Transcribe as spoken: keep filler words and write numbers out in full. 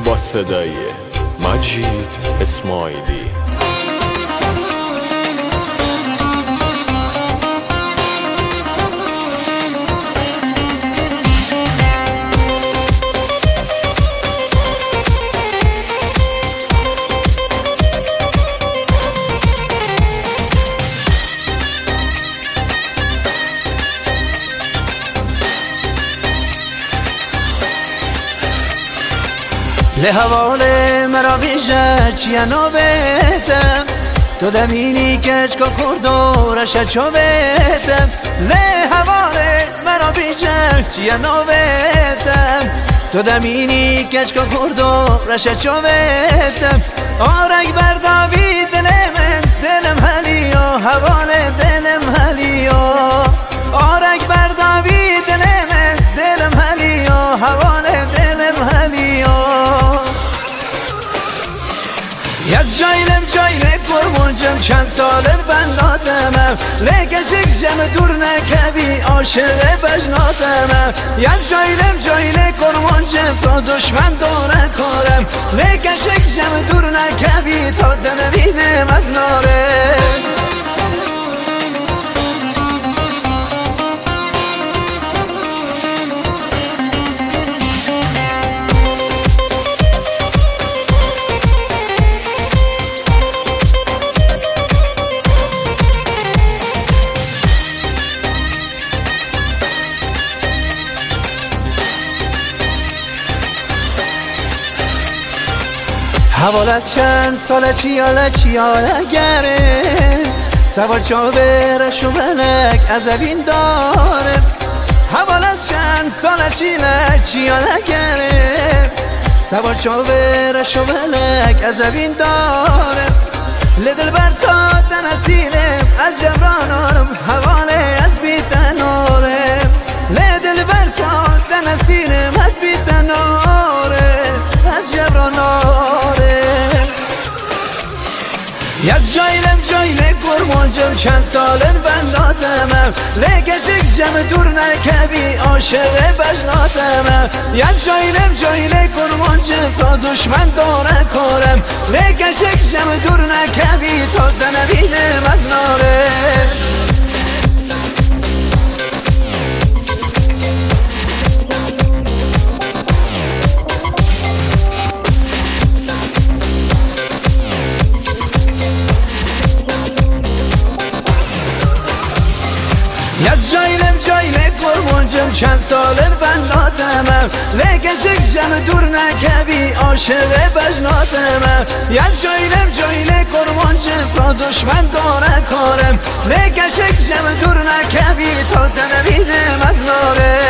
با صدای مجید اسماعیلی. Le havale mera vije chia novetem to demini kech ko kurdora shachovetem Le havale mera vije chia novetem to demini kech ko kurdora shachovetem Arag bar David dilemen dilem haliyo havale dilem haliyo Arag bar David dilemen dilem haliyo havale dilem haliyo یز جایلم جایل قربونجم چند ساله بندادمم لگشک جم دور نکبی عاشق بجنادمم یز جایلم جایل قربونجم تا دشمن داره کارم لگشک جم دور نکبی تا دنبینم از ناره حوالت چند ساله چیاله چیاله گره سوار چاورش و ملک از اوین داره حوالت چند ساله چیله چیاله گره سوار چاورش و ملک از اوین داره لدل بر تا دنستیلم از جبرانارم حواله از بیتنارم لدل بر تا دنستیلم از بیتنارم از جبرانارم یز جایلم جایل قربونجم چند ساله بندادمم لگشک جم دور نکبی عاشق بجنادمم یز جایلم جایل قربونجم تا دشمن داره کارم لگشک جم دور نکبی تا دنبینم از ناره یز جایلم جایل قربونجم چند ساله بندادمم لگشک جم دور نکبی عاشق بجنادمم یز جایلم جایل قربونجم تا دشمن داره کارم لگشک جم دور نکبی تا دنبینم از ناره